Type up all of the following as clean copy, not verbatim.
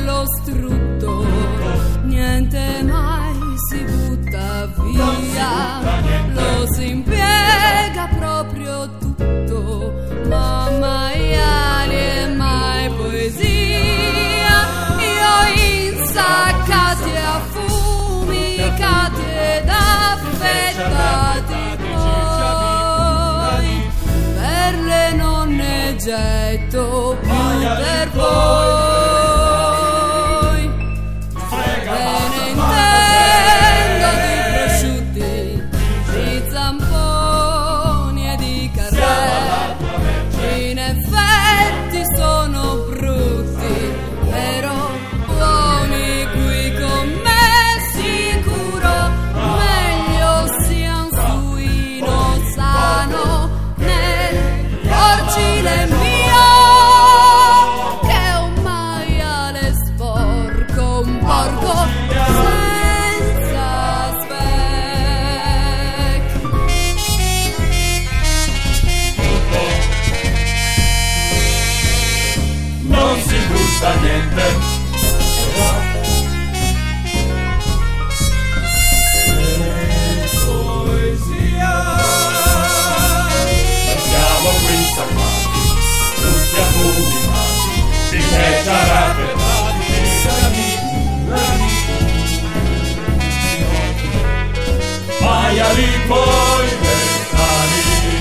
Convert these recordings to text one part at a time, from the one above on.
dello strutto, niente mai si butta via, lo si impiega proprio tutto, ma maiali e mai poesia, io insaccati e affumicati ed affettati poi, per le nonne getto più per voi. Niente. Poesia. Siamo qui salvati, tutti affumicati, di testa raffreddati, maiali poi vent'anni.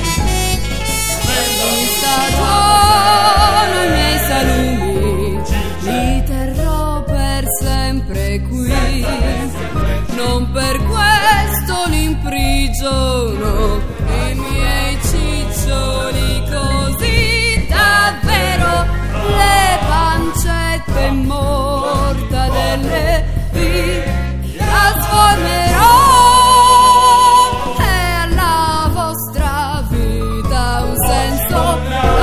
In stagione i miei salumi li terrò per sempre qui, non per questo li imprigiono i miei ciccioli così, davvero le pancette mortadelle vi trasformerò e alla vostra vita un senso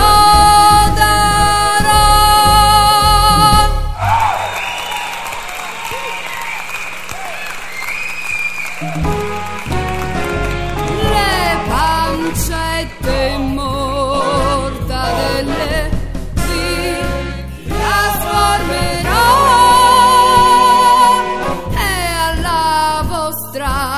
le pancette mortadelle vi trasformerò e alla vostra